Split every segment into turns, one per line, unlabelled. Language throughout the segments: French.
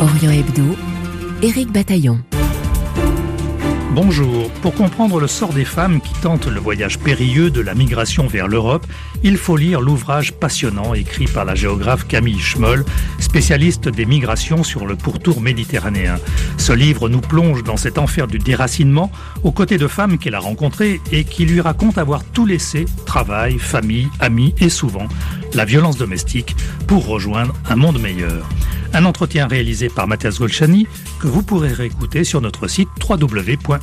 Orient Hebdo, Éric Bataillon.
Bonjour. Pour comprendre le sort des femmes qui tentent le voyage périlleux de la migration vers l'Europe, il faut lire l'ouvrage passionnant écrit par la géographe Camille Schmoll, spécialiste des migrations sur le pourtour méditerranéen. Ce livre nous plonge dans cet enfer du déracinement aux côtés de femmes qu'elle a rencontrées et qui lui racontent avoir tout laissé, travail, famille, amis et souvent la violence domestique pour rejoindre un monde meilleur. Un entretien réalisé par Mathias Golchani que vous pourrez réécouter sur notre site www.rfi.fr.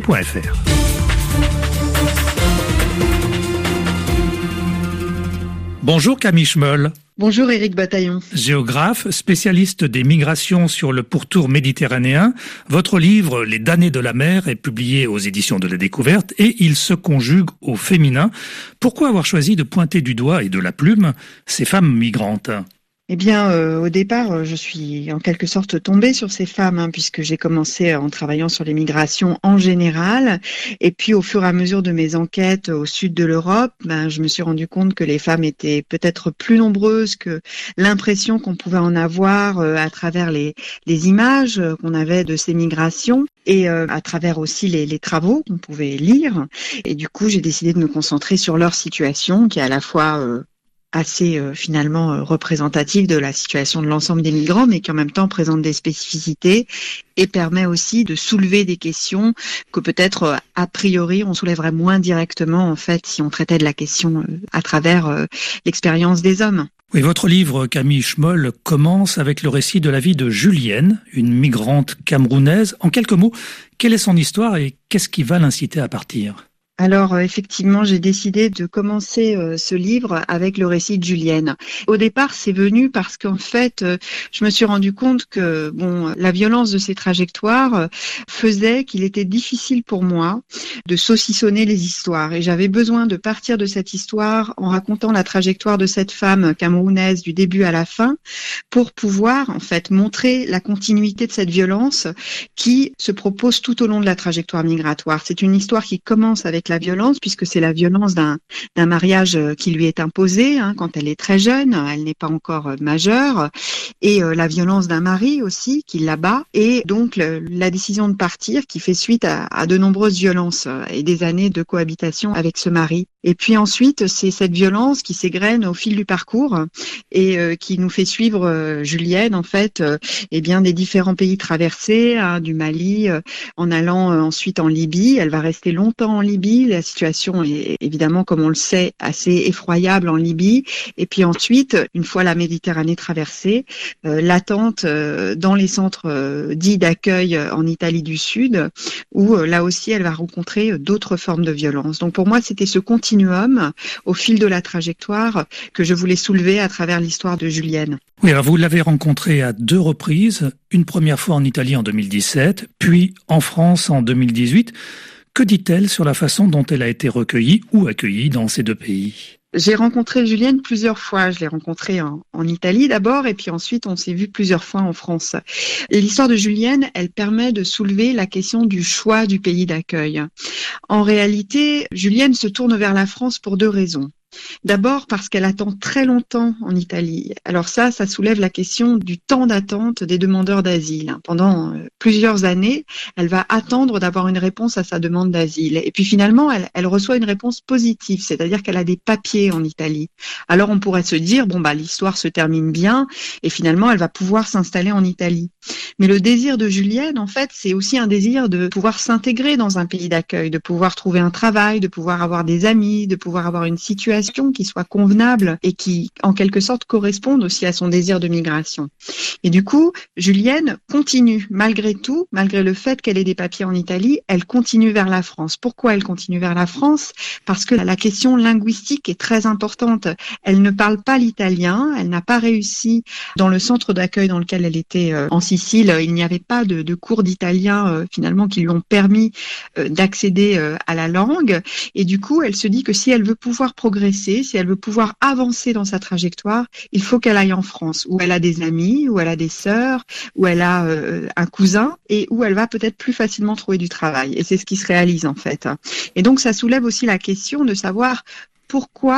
Bonjour Camille Schmoll.
Bonjour Éric Bataillon.
Géographe, spécialiste des migrations sur le pourtour méditerranéen, votre livre « Les damnés de la mer » est publié aux éditions de la Découverte et il se conjugue au féminin. Pourquoi avoir choisi de pointer du doigt et de la plume ces femmes migrantes ?
Eh bien, au départ, je suis en quelque sorte tombée sur ces femmes, puisque j'ai commencé en travaillant sur les migrations en général. Et puis, au fur et à mesure de mes enquêtes au sud de l'Europe, je me suis rendu compte que les femmes étaient peut-être plus nombreuses que l'impression qu'on pouvait en avoir à travers les images qu'on avait de ces migrations et à travers aussi les travaux qu'on pouvait lire. Et du coup, j'ai décidé de me concentrer sur leur situation, qui est à la fois assez finalement représentative de la situation de l'ensemble des migrants, mais qui en même temps présente des spécificités et permet aussi de soulever des questions que peut-être a priori on soulèverait moins directement en fait si on traitait de la question à travers l'expérience des hommes.
Oui, votre livre, Camille Schmoll, commence avec le récit de la vie de Julienne, une migrante camerounaise. En quelques mots, quelle est son histoire et qu'est-ce qui va l'inciter à partir ?
Alors effectivement, j'ai décidé de commencer ce livre avec le récit de Julienne. Au départ, c'est venu parce qu'en fait, je me suis rendu compte que la violence de ces trajectoires faisait qu'il était difficile pour moi de saucissonner les histoires. Et j'avais besoin de partir de cette histoire en racontant la trajectoire de cette femme camerounaise du début à la fin pour pouvoir en fait montrer la continuité de cette violence qui se propose tout au long de la trajectoire migratoire. C'est une histoire qui commence avec la violence, puisque c'est la violence d'un mariage qui lui est imposé quand elle est très jeune, elle n'est pas encore majeure, et la violence d'un mari aussi qui l'abat, et donc la décision de partir qui fait suite à de nombreuses violences et des années de cohabitation avec ce mari. Et puis ensuite, c'est cette violence qui s'égrène au fil du parcours et qui nous fait suivre Julienne, en fait, des différents pays traversés, du Mali, en allant ensuite en Libye. Elle va rester longtemps en Libye. La situation est évidemment, comme on le sait, assez effroyable en Libye. Et puis ensuite, une fois la Méditerranée traversée, l'attente dans les centres dits d'accueil en Italie du Sud, où là aussi, elle va rencontrer d'autres formes de violence. Donc pour moi, c'était ce continuum au fil de la trajectoire que je voulais soulever à travers l'histoire de Julienne.
Oui, alors vous l'avez rencontrée à 2 reprises, une première fois en Italie en 2017, puis en France en 2018. Que dit-elle sur la façon dont elle a été recueillie ou accueillie dans ces 2 pays ?
J'ai rencontré Julienne plusieurs fois. Je l'ai rencontrée en Italie d'abord et puis ensuite on s'est vu plusieurs fois en France. L'histoire de Julienne, elle permet de soulever la question du choix du pays d'accueil. En réalité, Julienne se tourne vers la France pour 2 raisons. D'abord parce qu'elle attend très longtemps en Italie. Alors ça soulève la question du temps d'attente des demandeurs d'asile. Pendant plusieurs années, elle va attendre d'avoir une réponse à sa demande d'asile. Et puis finalement, elle reçoit une réponse positive, c'est-à-dire qu'elle a des papiers en Italie. Alors on pourrait se dire, l'histoire se termine bien et finalement, elle va pouvoir s'installer en Italie. Mais le désir de Julienne, en fait, c'est aussi un désir de pouvoir s'intégrer dans un pays d'accueil, de pouvoir trouver un travail, de pouvoir avoir des amis, de pouvoir avoir une situation qui soit convenable et qui, en quelque sorte, corresponde aussi à son désir de migration. Et du coup, Julienne continue, malgré tout, malgré le fait qu'elle ait des papiers en Italie, elle continue vers la France. Pourquoi elle continue vers la France ? Parce que la question linguistique est très importante. Elle ne parle pas l'italien, elle n'a pas réussi dans le centre d'accueil dans lequel elle était en Sicile. Il n'y avait pas de cours d'italien finalement qui lui ont permis d'accéder à la langue. Et du coup, elle se dit que si elle veut pouvoir progresser, si elle veut pouvoir avancer dans sa trajectoire, il faut qu'elle aille en France, où elle a des amis, où elle a des sœurs, où elle a un cousin et où elle va peut-être plus facilement trouver du travail. Et c'est ce qui se réalise en fait. Et donc ça soulève aussi la question de savoir pourquoi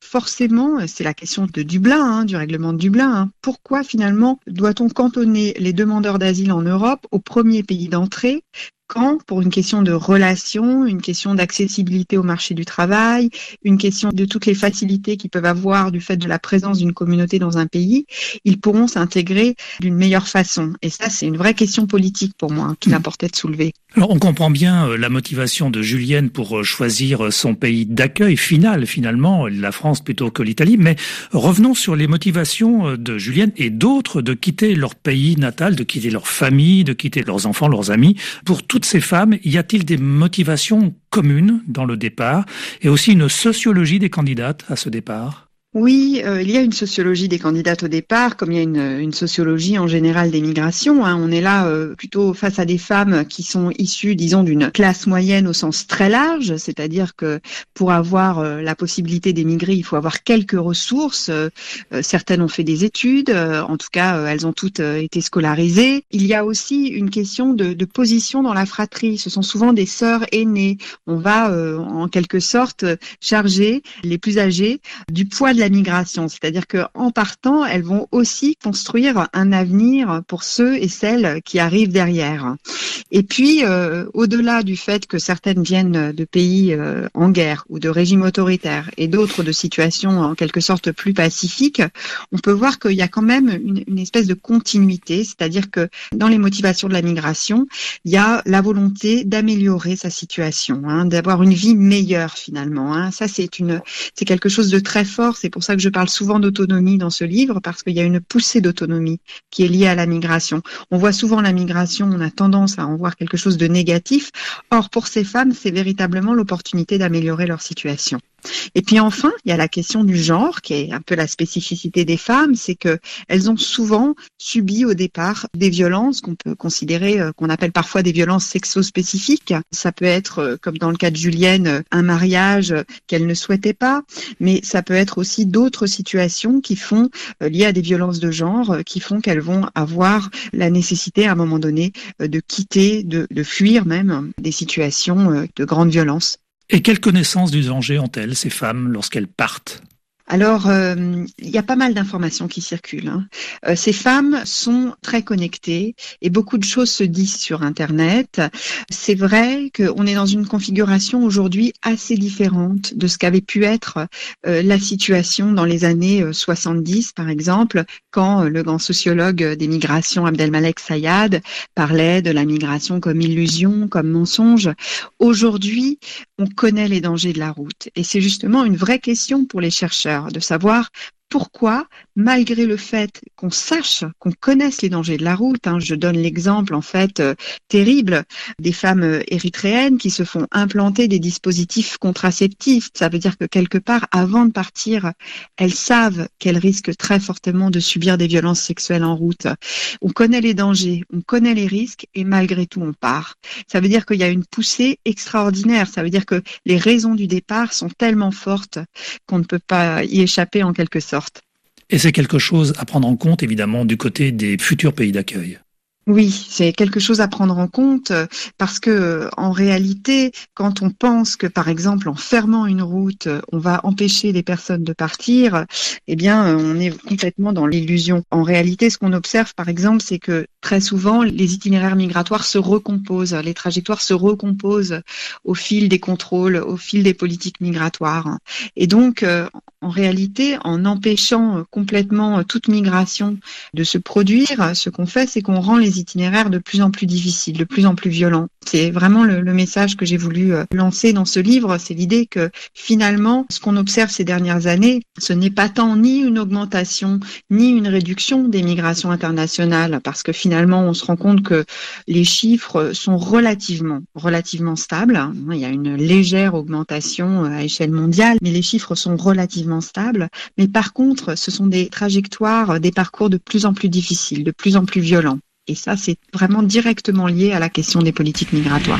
forcément, c'est la question de Dublin, du règlement de Dublin. Pourquoi finalement doit-on cantonner les demandeurs d'asile en Europe au premier pays d'entrée quand, pour une question de relation, une question d'accessibilité au marché du travail, une question de toutes les facilités qu'ils peuvent avoir du fait de la présence d'une communauté dans un pays, ils pourront s'intégrer d'une meilleure façon. Et ça, c'est une vraie question politique pour moi qu'il importait de soulever.
Alors, on comprend bien la motivation de Julienne pour choisir son pays d'accueil finalement, la France plutôt que l'Italie. Mais revenons sur les motivations de Julienne et d'autres de quitter leur pays natal, de quitter leur famille, de quitter leurs enfants, leurs amis. Pour toutes ces femmes, y a-t-il des motivations communes dans le départ et aussi une sociologie des candidates à ce départ ?
Oui, il y a une sociologie des candidates au départ, comme il y a une sociologie en général des migrations. On est là plutôt face à des femmes qui sont issues, disons, d'une classe moyenne au sens très large, c'est-à-dire que pour avoir la possibilité d'émigrer, il faut avoir quelques ressources. Certaines ont fait des études, en tout cas, elles ont toutes été scolarisées. Il y a aussi une question de position dans la fratrie. Ce sont souvent des sœurs aînées. On va, en quelque sorte, charger les plus âgées du poids de la migration, c'est-à-dire que en partant, elles vont aussi construire un avenir pour ceux et celles qui arrivent derrière. Et puis, au-delà du fait que certaines viennent de pays en guerre ou de régimes autoritaires et d'autres de situations en quelque sorte plus pacifiques, on peut voir qu'il y a quand même une espèce de continuité, c'est-à-dire que dans les motivations de la migration, il y a la volonté d'améliorer sa situation, d'avoir une vie meilleure finalement. Ça, c'est quelque chose de très fort. C'est pour ça que je parle souvent d'autonomie dans ce livre, parce qu'il y a une poussée d'autonomie qui est liée à la migration. On voit souvent la migration, on a tendance à en voir quelque chose de négatif. Or, pour ces femmes, c'est véritablement l'opportunité d'améliorer leur situation. Et puis enfin, il y a la question du genre, qui est un peu la spécificité des femmes, c'est que elles ont souvent subi au départ des violences qu'on peut considérer, qu'on appelle parfois des violences sexo-spécifiques. Ça peut être, comme dans le cas de Julienne, un mariage qu'elle ne souhaitait pas, mais ça peut être aussi d'autres situations qui font, liées à des violences de genre, qui font qu'elles vont avoir la nécessité à un moment donné de quitter, de fuir même des situations de grande violence.
Et quelle connaissance du danger ont-elles, ces femmes, lorsqu'elles partent ?
Alors, il y a pas mal d'informations qui circulent. Ces femmes sont très connectées et beaucoup de choses se disent sur Internet. C'est vrai qu'on est dans une configuration aujourd'hui assez différente de ce qu'avait pu être la situation dans les années 70, par exemple, quand le grand sociologue des migrations Abdelmalek Sayad parlait de la migration comme illusion, comme mensonge. Aujourd'hui, on connaît les dangers de la route et c'est justement une vraie question pour les chercheurs de savoir pourquoi, malgré le fait qu'on sache, qu'on connaisse les dangers de la route, je donne l'exemple en fait terrible des femmes érythréennes qui se font implanter des dispositifs contraceptifs. Ça veut dire que quelque part, avant de partir, elles savent qu'elles risquent très fortement de subir des violences sexuelles en route. On connaît les dangers, on connaît les risques et malgré tout, on part. Ça veut dire qu'il y a une poussée extraordinaire. Ça veut dire que les raisons du départ sont tellement fortes qu'on ne peut pas y échapper en quelque sorte.
Et c'est quelque chose à prendre en compte, évidemment, du côté des futurs pays d'accueil.
Oui, c'est quelque chose à prendre en compte parce que en réalité, quand on pense que par exemple en fermant une route, on va empêcher les personnes de partir, eh bien on est complètement dans l'illusion. En réalité, ce qu'on observe par exemple, c'est que très souvent les itinéraires migratoires se recomposent, les trajectoires se recomposent au fil des contrôles, au fil des politiques migratoires. Et donc en réalité, en empêchant complètement toute migration de se produire, ce qu'on fait, c'est qu'on rend les itinéraires de plus en plus difficiles, de plus en plus violents. C'est vraiment le message que j'ai voulu lancer dans ce livre, c'est l'idée que finalement, ce qu'on observe ces dernières années, ce n'est pas tant ni une augmentation, ni une réduction des migrations internationales, parce que finalement, on se rend compte que les chiffres sont relativement stables. Il y a une légère augmentation à échelle mondiale, mais les chiffres sont relativement stables. Mais par contre, ce sont des trajectoires, des parcours de plus en plus difficiles, de plus en plus violents. Et ça, c'est vraiment directement lié à la question des politiques migratoires.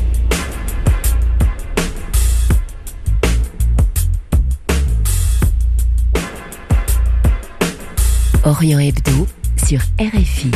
Orient Hebdo sur RFI.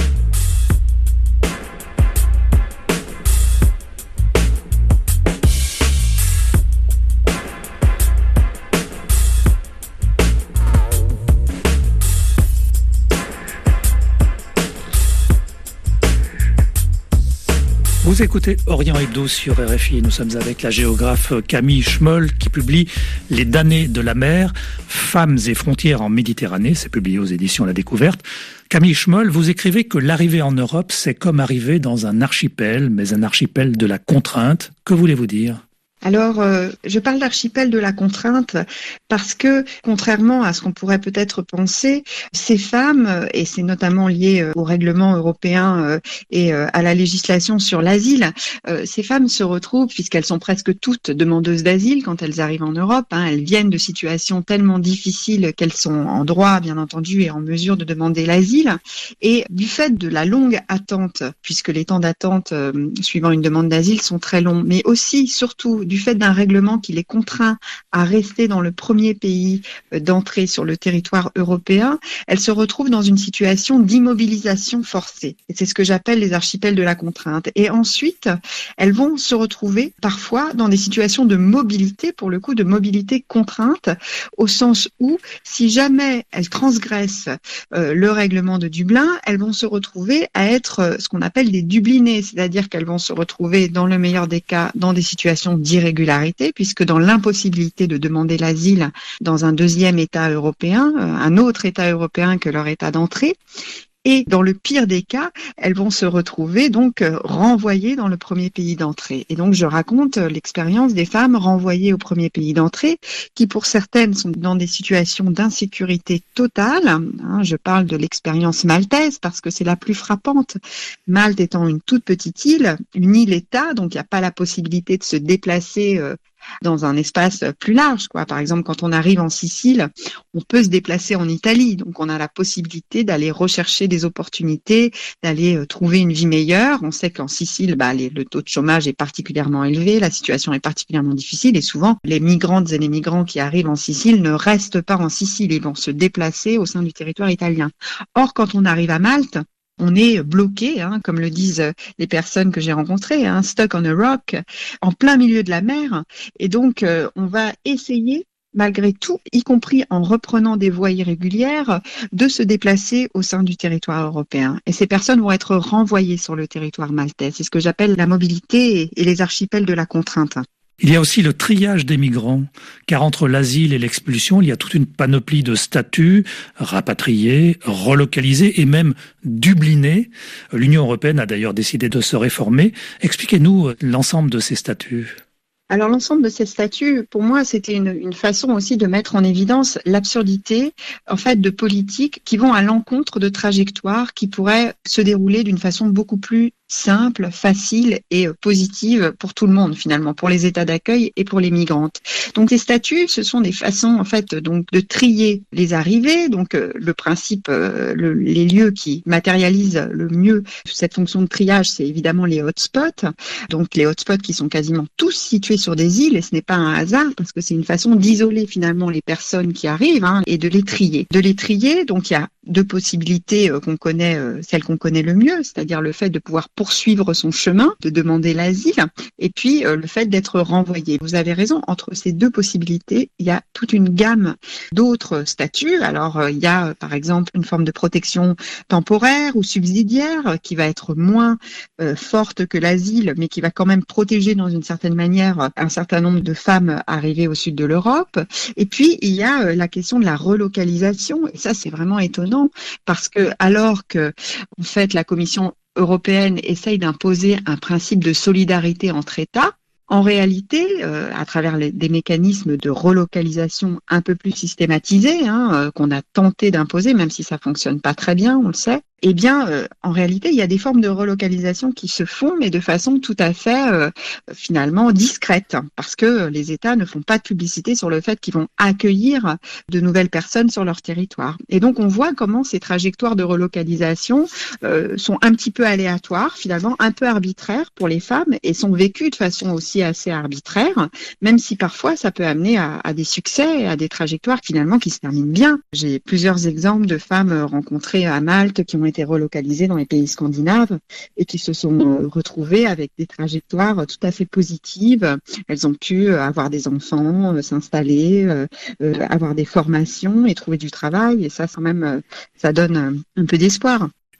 Vous écoutez Orient Hebdo sur RFI. Nous sommes avec la géographe Camille Schmoll qui publie Les damnés de la mer, femmes et frontières en Méditerranée. C'est publié aux éditions La Découverte. Camille Schmoll, vous écrivez que l'arrivée en Europe, c'est comme arriver dans un archipel, mais un archipel de la contrainte. Que voulez-vous dire ?
Alors, je parle d'archipel de la contrainte parce que, contrairement à ce qu'on pourrait peut-être penser, ces femmes, et c'est notamment lié au règlement européen et à la législation sur l'asile, ces femmes se retrouvent, puisqu'elles sont presque toutes demandeuses d'asile quand elles arrivent en Europe, elles viennent de situations tellement difficiles qu'elles sont en droit, bien entendu, et en mesure de demander l'asile. Et du fait de la longue attente, puisque les temps d'attente suivant une demande d'asile sont très longs, mais aussi, surtout, du fait d'un règlement qui les contraint à rester dans le premier pays d'entrée sur le territoire européen, elles se retrouvent dans une situation d'immobilisation forcée. Et c'est ce que j'appelle les archipels de la contrainte. Et ensuite, elles vont se retrouver parfois dans des situations de mobilité, pour le coup de mobilité contrainte, au sens où, si jamais elles transgressent le règlement de Dublin, elles vont se retrouver à être ce qu'on appelle des dublinées, c'est-à-dire qu'elles vont se retrouver, dans le meilleur des cas, dans des situations d'irrégularité, puisque dans l'impossibilité de demander l'asile dans un deuxième État européen, un autre État européen que leur État d'entrée, et dans le pire des cas, elles vont se retrouver donc renvoyées dans le premier pays d'entrée. Et donc je raconte l'expérience des femmes renvoyées au premier pays d'entrée, qui pour certaines sont dans des situations d'insécurité totale. Je parle de l'expérience maltaise parce que c'est la plus frappante. Malte étant une toute petite île, une île-État, donc il n'y a pas la possibilité de se déplacer dans un espace plus large, quoi. Par exemple, quand on arrive en Sicile, on peut se déplacer en Italie. Donc, on a la possibilité d'aller rechercher des opportunités, d'aller trouver une vie meilleure. On sait qu'en Sicile, le taux de chômage est particulièrement élevé, la situation est particulièrement difficile et souvent, les migrantes et les migrants qui arrivent en Sicile ne restent pas en Sicile. Ils vont se déplacer au sein du territoire italien. Or, quand on arrive à Malte, on est bloqué, comme le disent les personnes que j'ai rencontrées, stuck on a rock, en plein milieu de la mer. Et donc, on va essayer, malgré tout, y compris en reprenant des voies irrégulières, de se déplacer au sein du territoire européen. Et ces personnes vont être renvoyées sur le territoire maltais. C'est ce que j'appelle la mobilité et les archipels de la contrainte.
Il y a aussi le triage des migrants, car entre l'asile et l'expulsion, il y a toute une panoplie de statuts, rapatriés, relocalisés et même dublinés. L'Union européenne a d'ailleurs décidé de se réformer. Expliquez-nous l'ensemble de ces statuts.
Alors l'ensemble de ces statuts, pour moi, c'était une façon aussi de mettre en évidence l'absurdité, en fait, de politiques qui vont à l'encontre de trajectoires qui pourraient se dérouler d'une façon beaucoup plus simple, facile et positive pour tout le monde finalement, pour les États d'accueil et pour les migrantes. Donc les statuts, ce sont des façons en fait donc de trier les arrivées. Donc le principe, les lieux qui matérialisent le mieux cette fonction de triage, c'est évidemment les hotspots. Donc les hotspots qui sont quasiment tous situés sur des îles et ce n'est pas un hasard parce que c'est une façon d'isoler finalement les personnes qui arrivent et de les trier. De les trier, donc il y a deux possibilités qu'on connaît, celle qu'on connaît le mieux, c'est-à-dire le fait de pouvoir poursuivre son chemin, de demander l'asile, et puis le fait d'être renvoyé. Vous avez raison, entre ces deux possibilités, il y a toute une gamme d'autres statuts. Alors, il y a par exemple une forme de protection temporaire ou subsidiaire qui va être moins forte que l'asile, mais qui va quand même protéger dans une certaine manière un certain nombre de femmes arrivées au sud de l'Europe. Et puis, il y a la question de la relocalisation, et ça, c'est vraiment étonnant, parce que alors que, en fait, la Commission européenne essaye d'imposer un principe de solidarité entre États, en réalité, à travers des mécanismes de relocalisation un peu plus systématisés, qu'on a tenté d'imposer, même si ça fonctionne pas très bien, on le sait, eh bien, en réalité, il y a des formes de relocalisation qui se font, mais de façon tout à fait, finalement, discrète, parce que les États ne font pas de publicité sur le fait qu'ils vont accueillir de nouvelles personnes sur leur territoire. Et donc, on voit comment ces trajectoires de relocalisation sont un petit peu aléatoires, finalement, un peu arbitraires pour les femmes, et sont vécues de façon aussi assez arbitraire, même si parfois, ça peut amener à des succès, à des trajectoires, finalement, qui se terminent bien. J'ai plusieurs exemples de femmes rencontrées à Malte qui ont été relocalisées dans les pays scandinaves et qui se sont retrouvées avec des trajectoires tout à fait positives. Elles ont pu avoir des enfants, s'installer, avoir des formations et trouver du travail. Et ça, quand même, ça donne un peu d'espoir.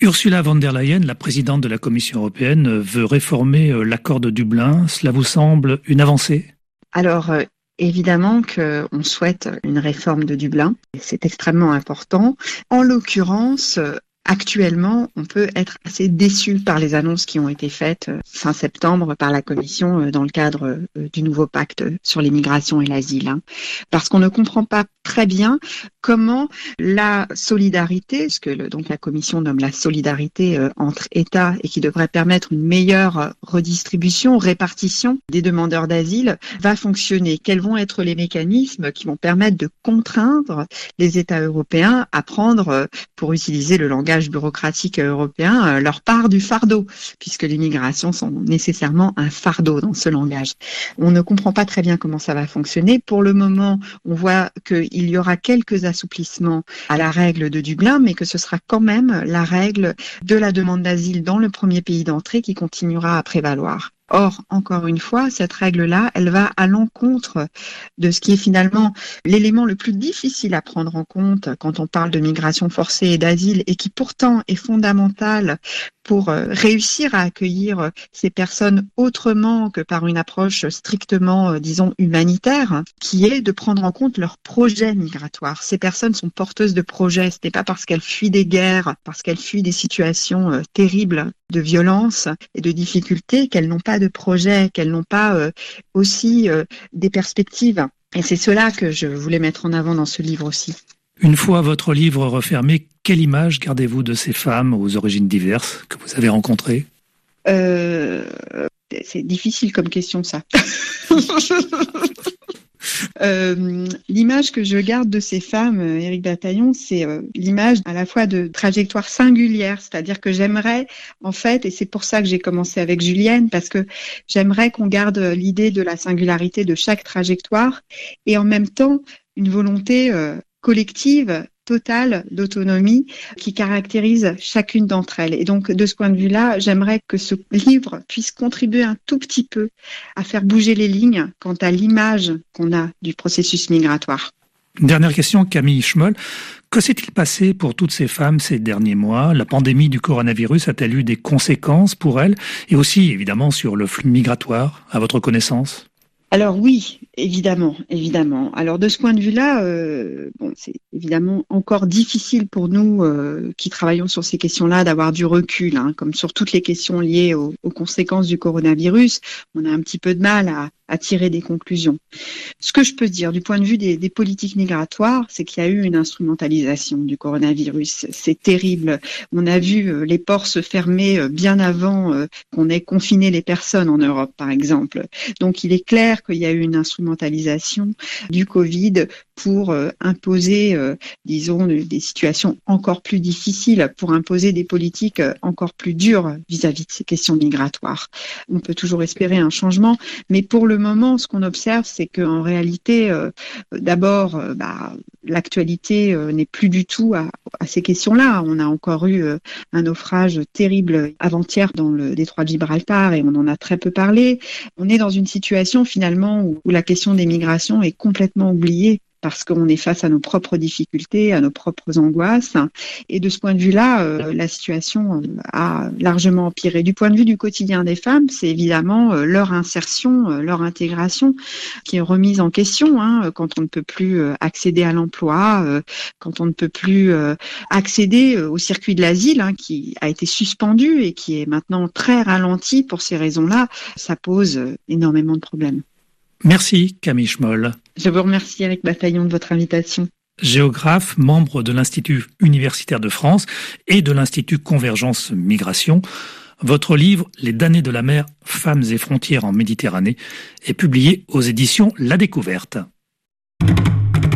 Ursula von der Leyen, la présidente de la Commission européenne, veut réformer l'accord de Dublin. Cela vous semble une avancée ?
Alors, évidemment qu'on souhaite une réforme de Dublin. C'est extrêmement important. En l'occurrence, actuellement, on peut être assez déçu par les annonces qui ont été faites fin septembre par la Commission dans le cadre du nouveau pacte sur l'immigration et l'asile. Parce qu'on ne comprend pas très bien comment la solidarité, ce que donc la Commission nomme la solidarité entre États et qui devrait permettre une meilleure redistribution, répartition des demandeurs d'asile, va fonctionner. Quels vont être les mécanismes qui vont permettre de contraindre les États européens à prendre, pour utiliser le langage bureaucratique européen, leur part du fardeau, puisque les migrations sont nécessairement un fardeau dans ce langage. On ne comprend pas très bien comment ça va fonctionner. Pour le moment, on voit qu'il y aura quelques assouplissements à la règle de Dublin, mais que ce sera quand même la règle de la demande d'asile dans le premier pays d'entrée qui continuera à prévaloir. Or, encore une fois, cette règle-là, elle va à l'encontre de ce qui est finalement l'élément le plus difficile à prendre en compte quand on parle de migration forcée et d'asile et qui pourtant est fondamental pour réussir à accueillir ces personnes autrement que par une approche strictement, disons, humanitaire, qui est de prendre en compte leur projet migratoire. Ces personnes sont porteuses de projets. Ce n'est pas parce qu'elles fuient des guerres, parce qu'elles fuient des situations terribles de violence et de difficultés qu'elles n'ont pas de projet, qu'elles n'ont pas aussi des perspectives. Et c'est cela que je voulais mettre en avant dans ce livre aussi.
Une fois votre livre refermé, quelle image gardez-vous de ces femmes aux origines diverses que vous avez rencontrées ?
C'est difficile comme question, ça. L'image que je garde de ces femmes, Éric Bataillon, c'est l'image à la fois de trajectoire singulière, c'est-à-dire que j'aimerais, en fait, et c'est pour ça que j'ai commencé avec Julienne, parce que j'aimerais qu'on garde l'idée de la singularité de chaque trajectoire et en même temps une volonté collective, totale d'autonomie qui caractérise chacune d'entre elles. Et donc, de ce point de vue-là, j'aimerais que ce livre puisse contribuer un tout petit peu à faire bouger les lignes quant à l'image qu'on a du processus migratoire.
Dernière question, Camille Schmoll. Que s'est-il passé pour toutes ces femmes ces derniers mois ? La pandémie du coronavirus a-t-elle eu des conséquences pour elles ? Et aussi, évidemment, sur le flux migratoire, à votre connaissance ?
Alors oui, évidemment. Alors de ce point de vue-là, c'est évidemment encore difficile pour nous qui travaillons sur ces questions-là d'avoir du recul, comme sur toutes les questions liées aux conséquences du coronavirus. On a un petit peu de mal à tirer des conclusions. Ce que je peux dire du point de vue des politiques migratoires, c'est qu'il y a eu une instrumentalisation du coronavirus. C'est terrible. On a vu les ports se fermer bien avant qu'on ait confiné les personnes en Europe, par exemple. Donc il est clair qu'il y a eu une instrumentalisation du Covid pour imposer, disons, des situations encore plus difficiles, pour imposer des politiques encore plus dures vis-à-vis de ces questions migratoires. On peut toujours espérer un changement, mais pour le moment, ce qu'on observe, c'est qu'en réalité, d'abord, l'actualité n'est plus du tout à ces questions-là. On a encore eu un naufrage terrible avant-hier dans le détroit de Gibraltar et on en a très peu parlé. On est dans une situation finalement où la question des migrations est complètement oubliée, parce qu'on est face à nos propres difficultés, à nos propres angoisses. Et de ce point de vue-là, la situation a largement empiré. Du point de vue du quotidien des femmes, c'est évidemment leur insertion, leur intégration qui est remise en question quand on ne peut plus accéder à l'emploi, quand on ne peut plus accéder au circuit de l'asile qui a été suspendu et qui est maintenant très ralenti pour ces raisons-là. Ça pose énormément de problèmes.
Merci Camille Schmoll.
Je vous remercie Éric Bataillon de votre invitation.
Géographe, membre de l'Institut universitaire de France et de l'Institut Convergence Migration. Votre livre « Les damnés de la mer, femmes et frontières en Méditerranée » est publié aux éditions La Découverte.